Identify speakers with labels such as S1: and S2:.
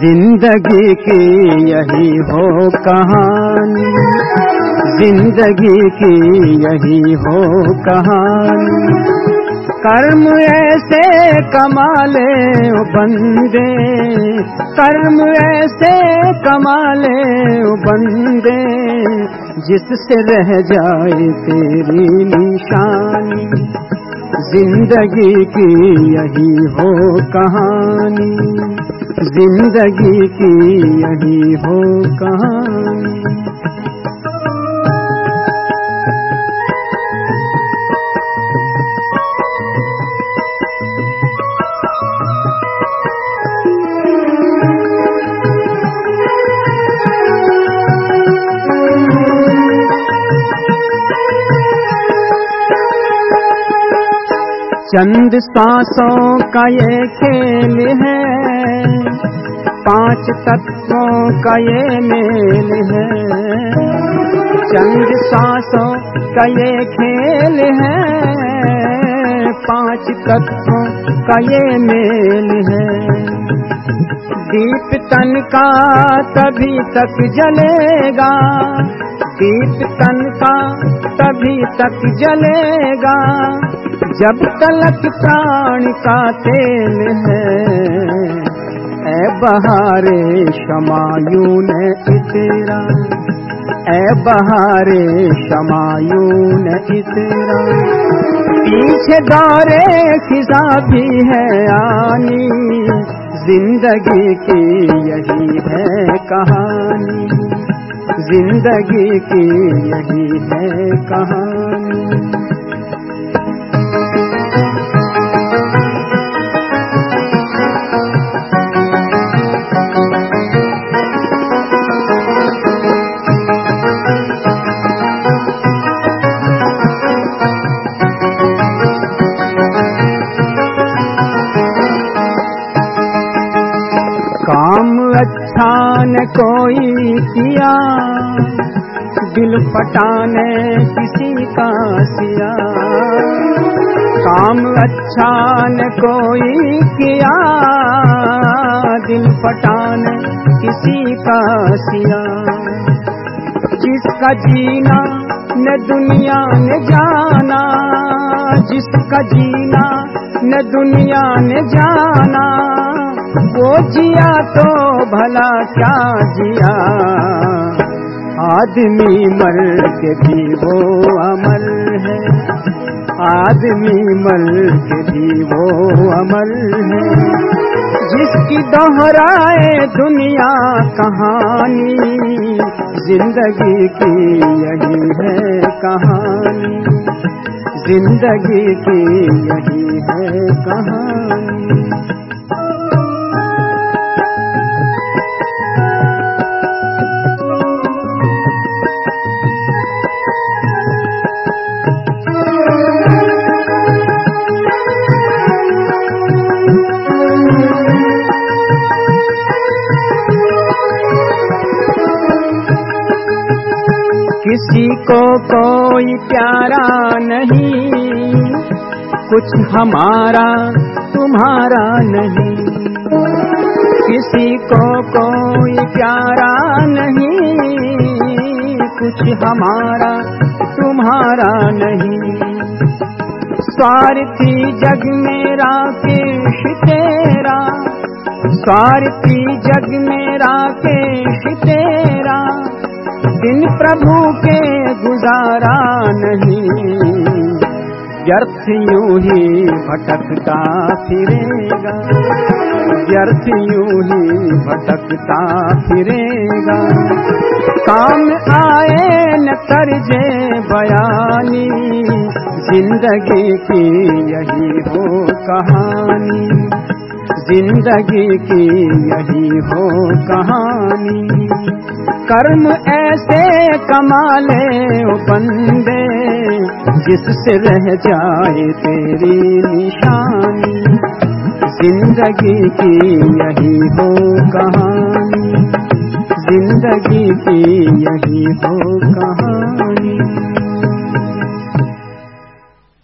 S1: जिंदगी की यही हो कहानी, जिंदगी की यही हो कहानी। कर्म ऐसे कमा ले ओ बंदे, कर्म ऐसे कमा ले ओ बंदे, जिससे रह जाए तेरी निशानी। जिंदगी की यही हो कहानी, जिंदगी की यही हो कहानी। चंद सांसों का ये खेल है, 5 तत्वों का ये मेल है। चंद सांसों का ये खेल है, 5 तत्वों का ये मेल है। दीप तन का तभी तक जलेगा, दीप तन का तभी तक जलेगा, जब तलक प्राण का तेल है। ऐ बहारे शमायून इतरा, ऐ बहारे शमायून इतरा, पीछे दौरे खिजा भी है आनी। जिंदगी की यही है कहानी, जिंदगी की यही है कहानी। काम अच्छा न कोई किया, दिल फटाने किसी का सिया। काम अच्छा न कोई किया, दिल फटाने किसी का सिया। जिसका जीना न दुनिया ने जाना, जिसका जीना न दुनिया ने जाना, वो जिया तो भला क्या जिया। आदमी मर के भी वो अमर है, आदमी मर के भी वो अमर है। जिसकी दोहराए दुनिया कहानी, जिंदगी की यही है कहानी, जिंदगी की यही है कहानी। किसी को कोई प्यारा नहीं, कुछ हमारा तुम्हारा नहीं। किसी को कोई प्यारा नहीं, कुछ हमारा तुम्हारा नहीं। स्वार्थी जग में राकेश तेरा, स्वार्थी जग में राकेश तेरा, बिन प्रभु के गुजारा नहीं। व्यर्थ यूं ही भटकता फिरेगा, व्यर्थ यूं ही भटकता फिरेगा। काम आए न करजे बयानी, जिंदगी की यही हो कहानी, जिंदगी की यही हो कहानी। कर्म ऐसे कमा ले ओ बंदे, जिससे रह जाए तेरी निशानी। जिंदगी की यही हो कहानी, जिंदगी की यही हो कहानी।